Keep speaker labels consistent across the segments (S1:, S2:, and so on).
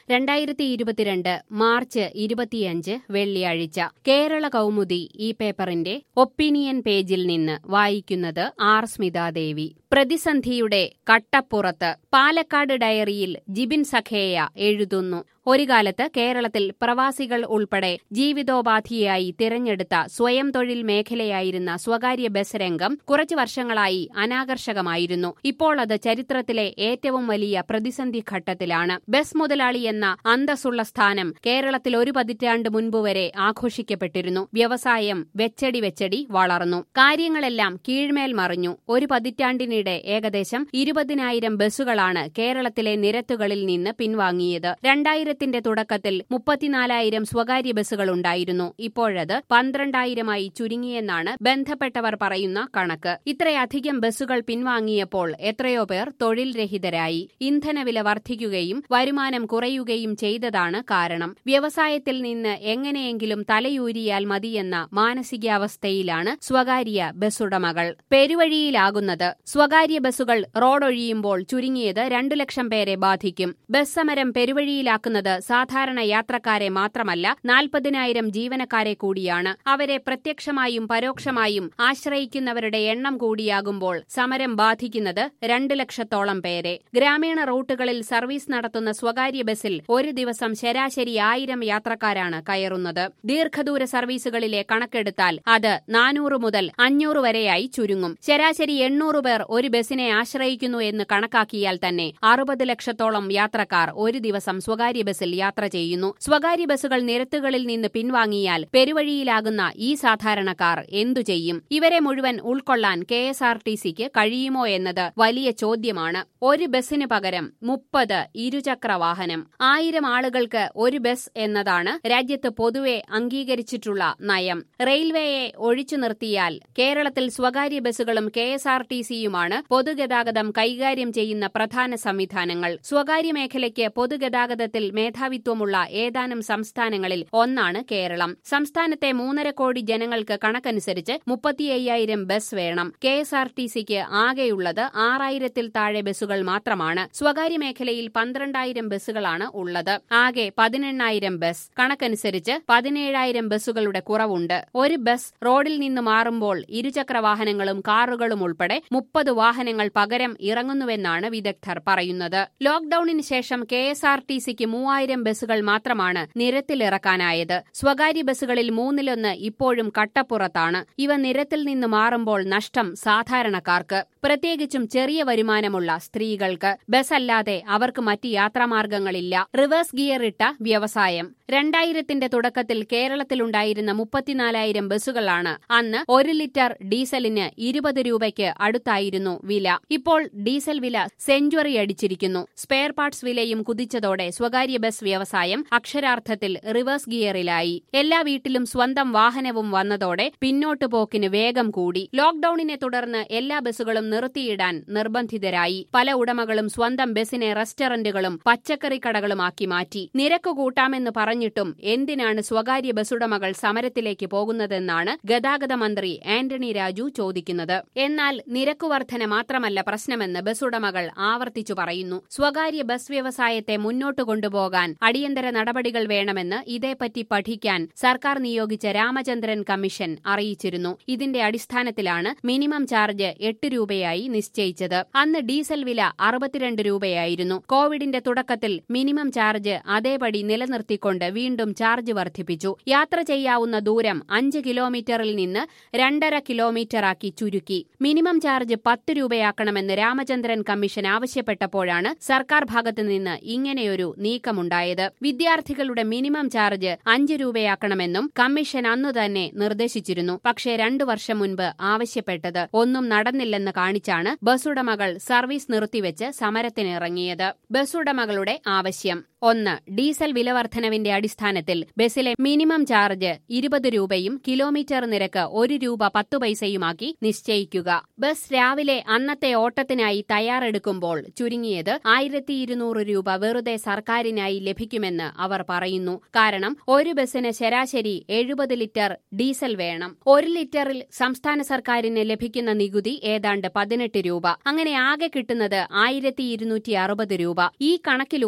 S1: 2022 March 25 വെള്ളിയാഴ്ച കേരള കൗമുദി ഈ പേപ്പറിന്റെ ഒപ്പീനിയൻ പേജിൽ നിന്ന് വായിക്കുന്നത് ആർ സ്മിതാദേവി. പ്രതിസന്ധിയുടെ കട്ടപ്പുറത്ത് പാലക്കാട് ഡയറിയിൽ ജിബിൻ സഖേയ എഴുതുന്നു. ഒരു കാലത്ത് കേരളത്തിൽ പ്രവാസികൾ ഉൾപ്പെടെ ജീവിതോപാധിയായി തിരഞ്ഞെടുത്ത സ്വയം തൊഴിൽ മേഖലയായിരുന്ന സ്വകാര്യ ബസ് രംഗം കുറച്ചു വർഷങ്ങളായി അനാകർഷകമായിരുന്നു. ഇപ്പോൾ അത് ചരിത്രത്തിലെ ഏറ്റവും വലിയ പ്രതിസന്ധി ഘട്ടത്തിലാണ്. ബസ് മുതലാളി എന്ന അന്തസ്സുള്ള സ്ഥാനം കേരളത്തിൽ ഒരു പതിറ്റാണ്ട് മുൻപുവരെ ആഘോഷിക്കപ്പെട്ടിരുന്നു. വ്യവസായം വെച്ചടി വളർന്നു. കാര്യങ്ങളെല്ലാം കീഴ്മേൽ മറിഞ്ഞു. ഒരു പതിറ്റാണ്ടിനിടെ ഏകദേശം 20,000 ബസ്സുകളാണ് കേരളത്തിലെ നിരത്തുകളിൽ നിന്ന് പിൻവാങ്ങിയത്. 2000ത്തിന്റെ തുടക്കത്തിൽ 34,000 സ്വകാര്യ ബസ്സുകളുണ്ടായിരുന്നു. ഇപ്പോഴത് 12,000 ചുരുങ്ങിയെന്നാണ് ബന്ധപ്പെട്ടവർ പറയുന്ന കണക്ക്. ഇത്രയധികം ബസ്സുകൾ പിൻവാങ്ങിയപ്പോൾ എത്രയോ പേർ തൊഴിൽ രഹിതരായി. ഇന്ധനവില വർദ്ധിക്കുകയും വരുമാനം കുറയുകയും ചെയ്തതാണ് കാരണം. വ്യവസായത്തിൽ നിന്ന് എങ്ങനെയെങ്കിലും തലയൂരിയാൽ മതിയെന്ന മാനസികാവസ്ഥയിലാണ് സ്വകാര്യ ബസ്സുടമകൾ. പെരുവഴിയിലാകുന്നത് സ്വകാര്യ ബസ്സുകൾ റോഡൊഴിയുമ്പോൾ ചുരുങ്ങിയത് 2 ലക്ഷം പേരെ ബാധിക്കും. ബസ് സമരം പെരുവഴിയിലാക്കുന്നത് സാധാരണ യാത്രക്കാരെ മാത്രമല്ല, 40,000 ജീവനക്കാരെ കൂടിയാണ്. അവരെ പ്രത്യക്ഷമായും പരോക്ഷമായും ആശ്രയിക്കുന്നവരുടെ എണ്ണം കൂടിയാകുമ്പോൾ സമരം ബാധിക്കുന്നത് 2 ലക്ഷത്തോളം പേരെ. ഗ്രാമീണ റൂട്ടുകളിൽ സർവീസ് നടത്തുന്ന സ്വകാര്യ ബസ്സിൽ ഒരു ദിവസം ശരാശരി 1000 യാത്രക്കാരാണ് കയറുന്നത്. ദീർഘദൂര സർവീസുകളിലെ കണക്കെടുത്താൽ അത് 400 മുതൽ 500 വരെയായി ചുരുങ്ങും. ശരാശരി 800 പേർ ഒരു ബസ്സിനെ ആശ്രയിക്കുന്നു എന്ന് കണക്കാക്കിയാൽ തന്നെ 60 ലക്ഷത്തോളം യാത്രക്കാർ ഒരു ദിവസം സ്വകാര്യ ബസ്സിൽ യാത്ര ചെയ്യുന്നു. സ്വകാര്യ ബസ്സുകൾ നിരത്തുകളിൽ നിന്ന് പിൻവാങ്ങിയാൽ പെരുവഴിയിലാകുന്ന ഈ സാധാരണക്കാർ എന്തു ചെയ്യും? ഇവരെ മുഴുവൻ ഉൾക്കൊള്ളാൻ KSRTCക്ക് കഴിയുമോ എന്നത് വലിയ ചോദ്യമാണ്. ഒരു ബസ്സിന് പകരം 30 ഇരുചക്ര വാഹനം. 1000 ആളുകൾക്ക് ഒരു ബസ് എന്നതാണ് രാജ്യത്ത് പൊതുവെ അംഗീകരിച്ചിട്ടുള്ള നയം. റെയിൽവേയെ ഒഴിച്ചു നിർത്തിയാൽ കേരളത്തിൽ സ്വകാര്യ ബസ്സുകളും KSRTCയുമാണ് പൊതുഗതാഗതം കൈകാര്യം ചെയ്യുന്ന പ്രധാന സംവിധാനങ്ങൾ. സ്വകാര്യ മേഖലയ്ക്ക് പൊതുഗതാഗതത്തിൽ മേധാവിത്വമുള്ള ഏതാനും സംസ്ഥാനങ്ങളിൽ ഒന്നാണ് കേരളം. സംസ്ഥാനത്തെ 3.5 കോടി ജനങ്ങൾക്ക് കണക്കനുസരിച്ച് 35,000 ബസ് വേണം. KSRTCക്ക് ആകെയുള്ളത് 6,000-ൽ താഴെ ബസ്സുകൾ മാത്രമാണ്. സ്വകാര്യ മേഖലയിൽ 12,000 ബസ്സുകളാണ് ഉള്ളത്. ആകെ 18,000 ബസ്. കണക്കനുസരിച്ച് 17,000 ബസ്സുകളുടെ കുറവുണ്ട്. ഒരു ബസ് റോഡിൽ നിന്ന് മാറുമ്പോൾ ഇരുചക്ര വാഹനങ്ങളും കാറുകളും ഉൾപ്പെടെ 30 വാഹനങ്ങൾ പകരം ഇറങ്ങുന്നുവെന്നാണ് വിദഗ്ധർ പറയുന്നത്. ലോക്ഡൌണിന് ശേഷം KSRTCക്ക് 3,000 ബസ്സുകൾ മാത്രമാണ് നിരത്തിലിറക്കാനായത്. സ്വകാര്യ ബസ്സുകളിൽ 1/3 ഇപ്പോഴും കട്ടപ്പുറത്താണ്. ഇവ നിരത്തിൽ നിന്ന് മാറുമ്പോൾ നഷ്ടം സാധാരണക്കാർക്ക്, പ്രത്യേകിച്ചും ചെറിയ വരുമാനമുള്ള സ്ത്രീകൾക്ക്. ബസ്സല്ലാതെ അവർക്ക് മറ്റ് യാത്രാമാർഗങ്ങളില്ല. റിവേഴ്സ് ഗിയർ ഇട്ട വ്യവസായം. 2000ത്തിന്റെ തുടക്കത്തിൽ കേരളത്തിലുണ്ടായിരുന്ന 34,000 ബസ്സുകളാണ്. അന്ന് 1 ലിറ്റർ ഡീസലിന് 20 രൂപയ്ക്ക് അടുത്തായിരുന്നു വില. ഇപ്പോൾ ഡീസൽ വില സെഞ്ച്വറി അടിച്ചിരിക്കുന്നു. സ്പെയർ പാർട്സ് വിലയും കുതിച്ചതോടെ സ്വകാര്യ ബസ് വ്യവസായം അക്ഷരാർത്ഥത്തിൽ റിവേഴ്സ് ഗിയറിലായി. എല്ലാ വീട്ടിലും സ്വന്തം വാഹനവും വന്നതോടെ പിന്നോട്ടു പോക്കിന് വേഗം കൂടി. ലോക്ഡൌണിനെ തുടർന്ന് എല്ലാ ബസ്സുകളും നിർത്തിയിടാൻ നിർബന്ധിതരായി. പല ഉടമകളും സ്വന്തം ബസിനെ റെസ്റ്റോറന്റുകളും പച്ചക്കറിക്കടകളുമാക്കി മാറ്റി. നിരക്ക് കൂട്ടാമെന്ന് പറഞ്ഞിട്ടും എന്തിനാണ് സ്വകാര്യ ബസ്സുടമകൾ സമരത്തിലേക്ക് പോകുന്നതെന്നാണ് ഗതാഗത മന്ത്രി ആന്റണി രാജു ചോദിക്കുന്നത്. എന്നാൽ നിരക്കുവർധന മാത്രമല്ല പ്രശ്നമെന്ന് ബസ്സുടമകൾ ആവർത്തിച്ചു പറയുന്നു. സ്വകാര്യ ബസ് വ്യവസായത്തെ മുന്നോട്ട് കൊണ്ടുപോകാൻ അടിയന്തര നടപടികൾ വേണമെന്ന് ഇതേപ്പറ്റി പഠിക്കാൻ സർക്കാർ നിയോഗിച്ച രാമചന്ദ്രൻ കമ്മീഷൻ അറിയിച്ചിരുന്നു. ഇതിന്റെ അടിസ്ഥാനത്തിലാണ് മിനിമം ചാർജ് 8 രൂപയായി നിശ്ചയിച്ചത്. അന്ന് ഡീസൽ വില 62 രൂപയായിരുന്നു. കോവിഡിന്റെ തുടക്കത്തിൽ മിനിമം ചാർജ് അതേപടി നിലനിർത്തിക്കൊണ്ട് വീണ്ടും ചാർജ് വർദ്ധിപ്പിച്ചു. യാത്ര ചെയ്യാവുന്ന ദൂരം 5 കിലോമീറ്ററിൽ നിന്ന് 2.5 കിലോമീറ്ററാക്കി ചുരുക്കി. മിനിമം ചാർജ് 10 രൂപയാക്കണമെന്ന് രാമചന്ദ്രൻ കമ്മീഷൻ ആവശ്യപ്പെട്ടപ്പോഴാണ് സർക്കാർ ഭാഗത്തുനിന്ന് ഇങ്ങനെയൊരു നീക്കമുണ്ടായത്. വിദ്യാർത്ഥികളുടെ മിനിമം ചാർജ് 5 രൂപയാക്കണമെന്നും കമ്മീഷൻ അന്നുതന്നെ നിർദ്ദേശിച്ചിരുന്നു. പക്ഷേ 2 വർഷം മുൻപ് ആവശ്യപ്പെട്ടത് ഒന്നും നടന്നില്ലെന്ന് കാണിച്ചാണ് ബസ്സുടമകൾ സർവീസ് നിർത്തിവെച്ച് സമരത്തിനിറങ്ങിയത്. ബസ്സുടമകളുടെ ആവശ്യം: 1. ഡീസൽ വിലവർദ്ധനവിന്റെ അടിസ്ഥാനത്തിൽ ബസിലെ മിനിമം ചാർജ് 20 രൂപയും കിലോമീറ്റർ നിരക്ക് 1 രൂപ 10 പൈസയുമാക്കി നിശ്ചയിക്കുക. ബസ് രാവിലെ അന്നത്തെ ഓട്ടത്തിനായി തയ്യാറെടുക്കുമ്പോൾ ചുരുങ്ങിയത് 1,200 രൂപ വെറുതെ സർക്കാരിനായി ലഭിക്കുമെന്ന് അവർ പറയുന്നു. കാരണം ഒരു ബസിന് ശരാശരി 70 ലിറ്റർ ഡീസൽ വേണം. 1 ലിറ്ററിൽ സംസ്ഥാന സർക്കാരിന് ലഭിക്കുന്ന നികുതി ഏതാണ്ട് 18 രൂപ. അങ്ങനെ ആകെ കിട്ടുന്നത് 1,260 രൂപ. ഈ കണക്കിലൂന്നിയാണ്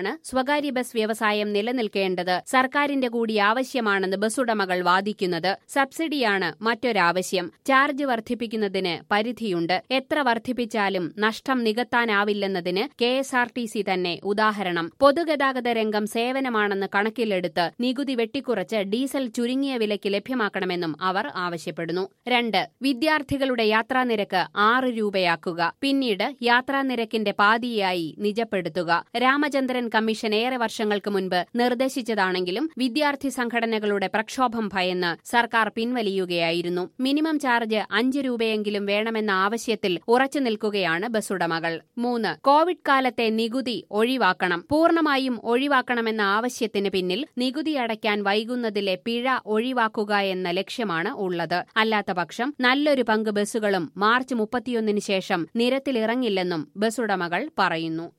S1: ഇവിടെയാണ് സ്വകാര്യ ബസ് വ്യവസായം നിലനിൽക്കേണ്ടത് സർക്കാരിന്റെ കൂടി ആവശ്യമാണെന്ന് ബസ്സുടമകൾ വാദിക്കുന്നത്. സബ്സിഡിയാണ് മറ്റൊരാവശ്യം. ചാർജ് വർദ്ധിപ്പിക്കുന്നതിന് പരിധിയുണ്ട്. എത്ര വർദ്ധിപ്പിച്ചാലും നഷ്ടം നികത്താനാവില്ലെന്നതിന് KSRTC തന്നെ ഉദാഹരണം. പൊതുഗതാഗത രംഗം സേവനമാണെന്ന് കണക്കിലെടുത്ത് നികുതി വെട്ടിക്കുറച്ച് ഡീസൽ ചുരുങ്ങിയ വിലയ്ക്ക് ലഭ്യമാക്കണമെന്നും അവർ ആവശ്യപ്പെടുന്നു. 2. വിദ്യാർത്ഥികളുടെ യാത്രാനിരക്ക് 6 രൂപയാക്കുക. പിന്നീട് യാത്രാനിരക്കിന്റെ പാതിയായി നിജപ്പെടുത്തുക. രാമചന്ദ്രൻ കമ്മീഷൻ ഏറെ വർഷങ്ങൾക്ക് മുൻപ് നിർദ്ദേശിച്ചതാണെങ്കിലും വിദ്യാർത്ഥി സംഘടനകളുടെ പ്രക്ഷോഭം ഭയന്ന് സർക്കാർ പിൻവലിയുകയായിരുന്നു. മിനിമം ചാർജ് 5 രൂപയെങ്കിലും വേണമെന്ന ആവശ്യത്തിൽ ഉറച്ചു നിൽക്കുകയാണ് ബസ്സുടമകൾ. 3. കോവിഡ് കാലത്തെ നികുതി ഒഴിവാക്കണം. പൂർണ്ണമായും ഒഴിവാക്കണമെന്ന ആവശ്യത്തിന് പിന്നിൽ നികുതി അടയ്ക്കാൻ വൈകുന്നതിലെ പിഴ ഒഴിവാക്കുക എന്ന ലക്ഷ്യമാണ് ഉള്ളത്. അല്ലാത്തപക്ഷം നല്ലൊരു പങ്ക് ബസ്സുകളും മാർച്ച് 31 ശേഷം നിരത്തിലിറങ്ങില്ലെന്നും ബസ്സുടമകൾ പറയുന്നു.